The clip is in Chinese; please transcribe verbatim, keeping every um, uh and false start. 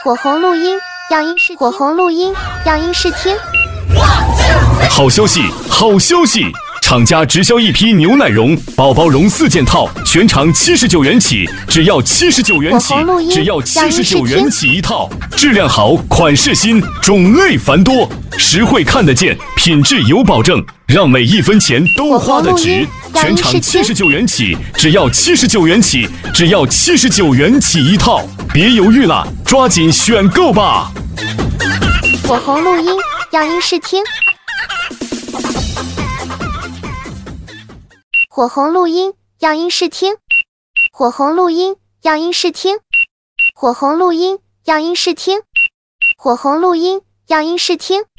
火红录音，样音试火红录音，样音试听。 好消息，好消息！厂家直销一批牛奶绒、宝宝绒四件套，全长七十九元起，只要七十九元起，只要七十九元起一套，质量好，款式新，种类繁多，实惠看得见，品质有保证，让每一分钱都花得值。全长七十九元起，只要七十九元起，只要七十九元起一套，别犹豫了，抓紧选购吧！ 火红录音，样音试听。火红录音，样音试听。火红录音，样音试听。火红录音，样音试听。火红录音，样音试听。